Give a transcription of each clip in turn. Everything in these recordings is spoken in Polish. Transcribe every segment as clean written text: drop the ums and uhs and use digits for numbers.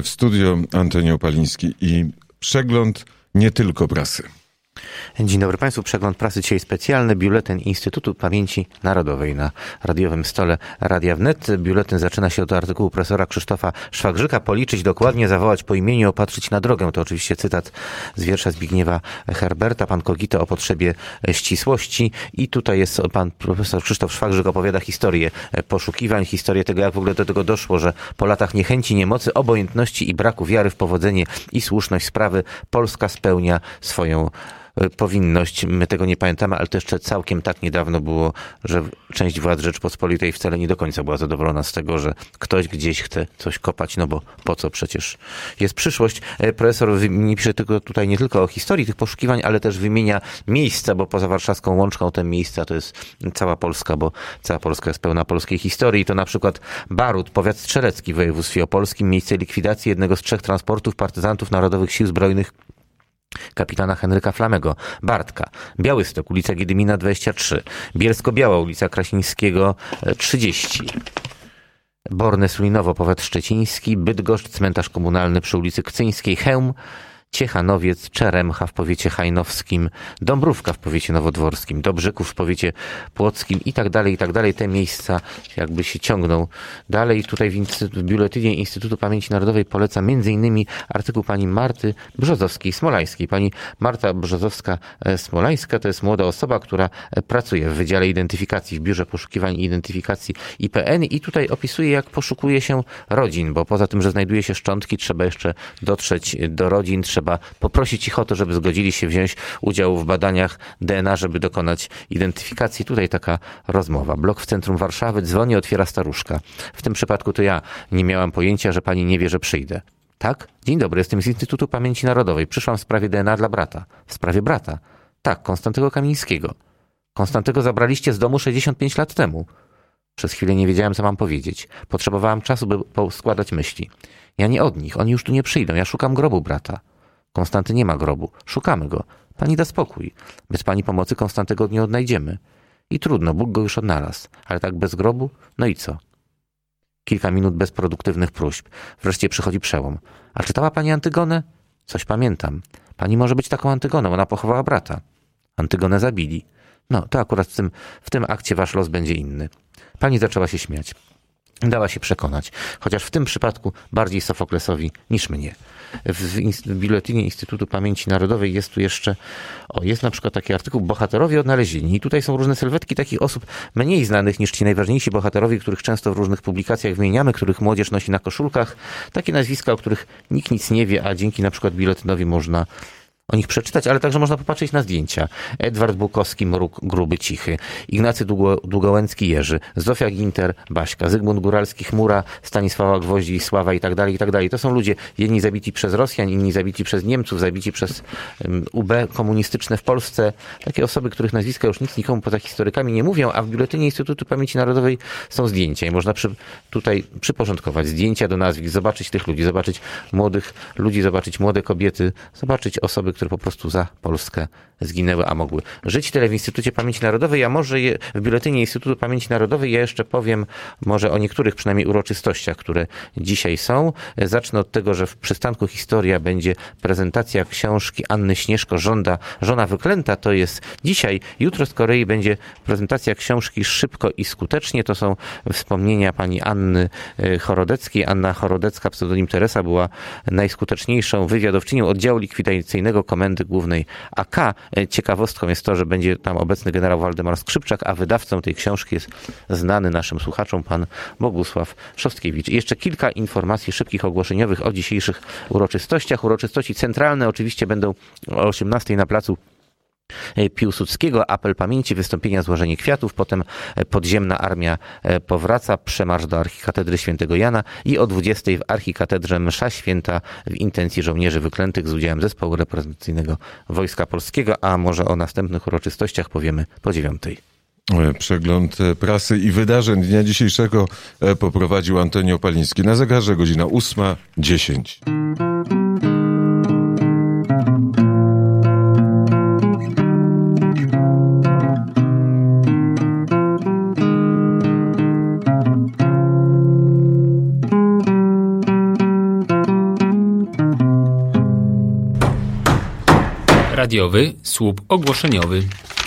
W studio Antoni Opaliński i przegląd nie tylko prasy. Dzień dobry Państwu. Przegląd prasy dzisiaj specjalny. Biuletyn Instytutu Pamięci Narodowej na radiowym stole Radia Wnet. Biuletyn zaczyna się od artykułu profesora Krzysztofa Szwagrzyka. Policzyć dokładnie, zawołać po imieniu, opatrzyć na drogę. To oczywiście cytat z wiersza Zbigniewa Herberta. Pan Kogito o potrzebie ścisłości. I tutaj jest pan profesor Krzysztof Szwagrzyk opowiada historię poszukiwań, historię tego, jak w ogóle do tego doszło, że po latach niechęci, niemocy, obojętności i braku wiary w powodzenie i słuszność sprawy Polska spełnia swoją powinność. My tego nie pamiętamy, ale to jeszcze całkiem tak niedawno było, że część władz Rzeczpospolitej wcale nie do końca była zadowolona z tego, że ktoś gdzieś chce coś kopać, no bo po co, przecież jest przyszłość. Profesor nie pisze tylko tutaj nie tylko o historii tych poszukiwań, ale też wymienia miejsca, bo poza warszawską Łączką te miejsca to jest cała Polska, bo cała Polska jest pełna polskiej historii. To na przykład Barut, powiat strzelecki w województwie opolskim, miejsce likwidacji jednego z 3 transportów partyzantów Narodowych Sił Zbrojnych kapitana Henryka Flamego, Bartka, Białystok, ulica Giedymina 23, Bielsko-Biała, ulica Krasińskiego 30, Borne-Sulinowo, powiat szczeciński, Bydgoszcz, cmentarz komunalny przy ulicy Kcyńskiej, Chełm, Ciechanowiec, Czeremcha w powiecie hajnowskim, Dąbrówka w powiecie nowodworskim, Dobrzyków w powiecie płockim i tak dalej, i tak dalej. Te miejsca jakby się ciągną dalej. Tutaj w Biuletynie Instytutu Pamięci Narodowej poleca m.in. artykuł pani Marty Brzozowskiej-Smolańskiej. Pani Marta Brzozowska-Smolańska to jest młoda osoba, która pracuje w Wydziale Identyfikacji, w Biurze Poszukiwań i Identyfikacji IPN i tutaj opisuje, jak poszukuje się rodzin, bo poza tym, że znajduje się szczątki, trzeba jeszcze dotrzeć do rodzin, trzeba poprosić ich o to, żeby zgodzili się wziąć udział w badaniach DNA, żeby dokonać identyfikacji. Tutaj taka rozmowa. Blok w centrum Warszawy, dzwoni, otwiera staruszka. W tym przypadku to ja nie miałam pojęcia, że pani nie wie, że przyjdę. Tak? Dzień dobry, jestem z Instytutu Pamięci Narodowej. Przyszłam w sprawie DNA dla brata. W sprawie brata? Tak, Konstantego Kamińskiego. Konstantego zabraliście z domu 65 lat temu. Przez chwilę nie wiedziałem, co mam powiedzieć. Potrzebowałam czasu, by poskładać myśli. Ja nie od nich, oni już tu nie przyjdą. Ja szukam grobu brata. Konstanty nie ma grobu. Szukamy go. Pani da spokój. Bez pani pomocy Konstantego nie odnajdziemy. I trudno, Bóg go już odnalazł. Ale tak bez grobu? No i co? Kilka minut bezproduktywnych próśb. Wreszcie przychodzi przełom. A czytała pani Antygonę? Coś pamiętam. Pani może być taką Antygoną. Ona pochowała brata. Antygonę zabili. No, to akurat w tym akcie wasz los będzie inny. Pani zaczęła się śmiać. Dała się przekonać, chociaż w tym przypadku bardziej Sofoklesowi niż mnie. W Biuletynie Instytutu Pamięci Narodowej jest tu jeszcze, jest na przykład taki artykuł Bohaterowie odnalezieni. I tutaj są różne sylwetki takich osób mniej znanych niż ci najważniejsi bohaterowie, których często w różnych publikacjach wymieniamy, których młodzież nosi na koszulkach. Takie nazwiska, o których nikt nic nie wie, a dzięki na przykład biuletynowi można o nich przeczytać, ale także można popatrzeć na zdjęcia. Edward Bukowski, Mruk, Gruby, Cichy, Ignacy Długołęcki, Jerzy, Zofia Ginter, Baśka, Zygmunt Góralski, Chmura, Stanisława Gwoździ, Sława i tak dalej, i tak dalej. To są ludzie, jedni zabici przez Rosjan, inni zabici przez Niemców, zabici przez UB komunistyczne w Polsce. Takie osoby, których nazwiska już nic nikomu poza historykami nie mówią, a w Biuletynie Instytutu Pamięci Narodowej są zdjęcia i można tutaj przyporządkować zdjęcia do nazwisk, zobaczyć tych ludzi, zobaczyć młodych ludzi, zobaczyć młode kobiety, zobaczyć osoby, które po prostu za Polskę zginęły, a mogły żyć. Tyle w Instytucie Pamięci Narodowej, a może w Biuletynie Instytutu Pamięci Narodowej ja jeszcze powiem może o niektórych przynajmniej uroczystościach, które dzisiaj są. Zacznę od tego, że w przystanku Historia będzie prezentacja książki Anny Śnieżko, Żona wyklęta. To jest dzisiaj. Jutro z kolei będzie prezentacja książki Szybko i skutecznie. To są wspomnienia pani Anny Chorodeckiej. Anna Chorodecka, pseudonim Teresa, była najskuteczniejszą wywiadowczynią oddziału likwidacyjnego Komendy Głównej AK. Ciekawostką jest to, że będzie tam obecny generał Waldemar Skrzypczak, a wydawcą tej książki jest znany naszym słuchaczom pan Bogusław Szostkiewicz. I jeszcze kilka informacji szybkich, ogłoszeniowych o dzisiejszych uroczystościach. Uroczystości centralne oczywiście będą o 18:00 na placu Piłsudskiego, apel pamięci, wystąpienia, złożenie kwiatów, potem podziemna armia powraca, przemarsz do Archikatedry Świętego Jana i o 20:00 w Archikatedrze msza święta w intencji żołnierzy wyklętych z udziałem zespołu reprezentacyjnego Wojska Polskiego, a może o następnych uroczystościach powiemy po 9:00. Przegląd prasy i wydarzeń dnia dzisiejszego poprowadził Antoni Opaliński. Na zegarze godzina 8:10. Radiowy słup ogłoszeniowy.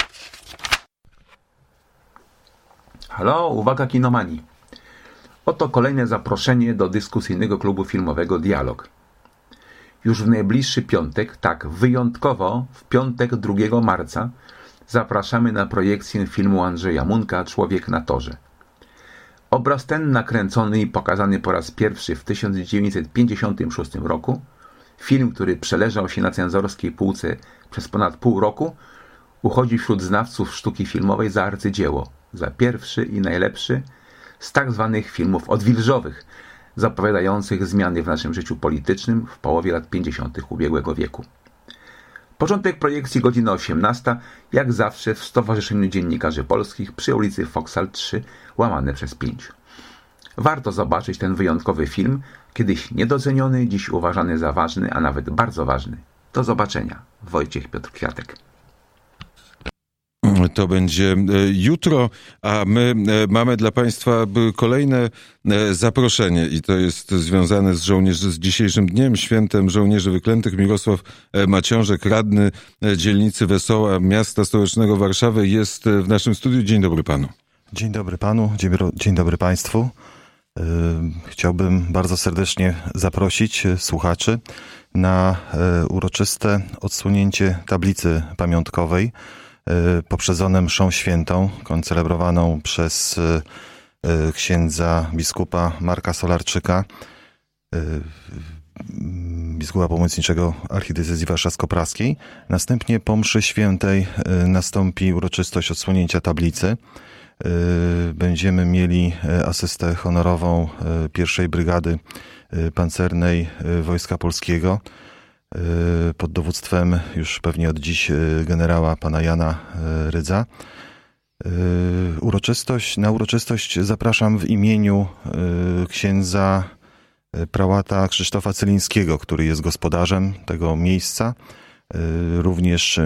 Halo, uwaga kinomani. Oto kolejne zaproszenie do dyskusyjnego klubu filmowego Dialog. Już w najbliższy piątek, tak wyjątkowo w piątek 2 marca, zapraszamy na projekcję filmu Andrzeja Munka „Człowiek na torze”. Obraz ten, nakręcony i pokazany po raz pierwszy w 1956 roku, film, który przeleżał się na cenzorskiej półce przez ponad pół roku, uchodzi wśród znawców sztuki filmowej za arcydzieło, za pierwszy i najlepszy z tak zwanych filmów odwilżowych, zapowiadających zmiany w naszym życiu politycznym w połowie lat 50. ubiegłego wieku. Początek projekcji godzina 18, jak zawsze w Stowarzyszeniu Dziennikarzy Polskich przy ulicy Foksal 3, łamane przez 5. Warto zobaczyć ten wyjątkowy film, kiedyś niedoceniony, dziś uważany za ważny, a nawet bardzo ważny. Do zobaczenia. Wojciech Piotr Kwiatek. To będzie jutro, a my mamy dla Państwa kolejne zaproszenie i to jest związane z dzisiejszym dniem, świętem żołnierzy wyklętych. Mirosław Maciążek, radny dzielnicy Wesoła miasta stołecznego Warszawy, jest w naszym studiu. Dzień dobry panu. Dzień dobry panu, dzień dobry państwu. Chciałbym bardzo serdecznie zaprosić słuchaczy na uroczyste odsłonięcie tablicy pamiątkowej poprzedzone mszą świętą, koncelebrowaną przez księdza biskupa Marka Solarczyka, biskupa pomocniczego archidiecezji warszawsko-praskiej. Następnie po mszy świętej nastąpi uroczystość odsłonięcia tablicy. Będziemy mieli asystę honorową pierwszej Brygady Pancernej Wojska Polskiego pod dowództwem już pewnie od dziś generała pana Jana Rydza. Na uroczystość zapraszam w imieniu księdza prałata Krzysztofa Cylińskiego, który jest gospodarzem tego miejsca. Również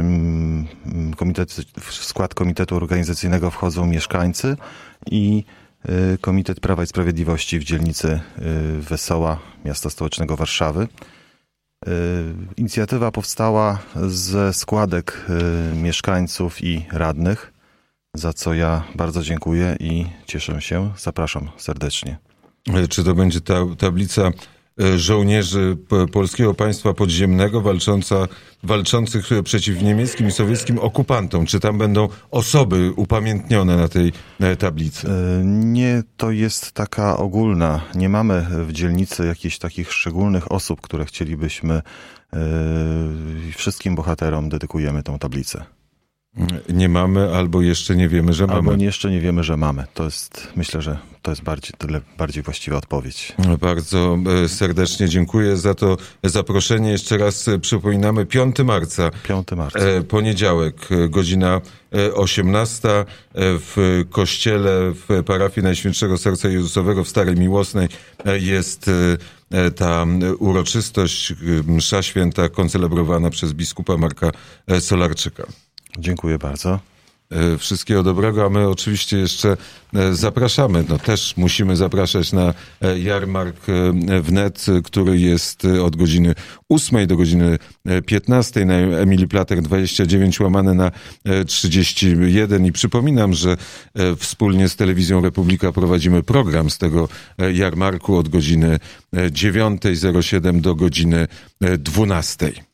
w skład komitetu organizacyjnego wchodzą mieszkańcy i Komitet Prawa i Sprawiedliwości w dzielnicy Wesoła miasta stołecznego Warszawy. Inicjatywa powstała ze składek mieszkańców i radnych, za co ja bardzo dziękuję i cieszę się. Zapraszam serdecznie. Czy to będzie tablica żołnierzy Polskiego Państwa Podziemnego walczących przeciw niemieckim i sowieckim okupantom? Czy tam będą osoby upamiętnione na tej tablicy? Nie, to jest taka ogólna. Nie mamy w dzielnicy jakichś takich szczególnych osób, które chcielibyśmy. Wszystkim bohaterom dedykujemy tą tablicę. Nie mamy, albo jeszcze nie wiemy, że mamy. Albo jeszcze nie wiemy, że mamy. Myślę, że to jest bardziej właściwa odpowiedź. Bardzo serdecznie dziękuję za to zaproszenie. Jeszcze raz przypominamy, 5 marca. 5 marca. Poniedziałek, godzina 18 w kościele w parafii Najświętszego Serca Jezusowego w Starej Miłosnej jest ta uroczystość, msza święta koncelebrowana przez biskupa Marka Solarczyka. Dziękuję bardzo. Wszystkiego dobrego, a my oczywiście jeszcze zapraszamy, też musimy zapraszać na jarmark wnet, który jest od godziny 8 do godziny 15 na Emilii Plater 29 łamane na 31 i przypominam, że wspólnie z Telewizją Republika prowadzimy program z tego jarmarku od godziny 9:07 do godziny 12.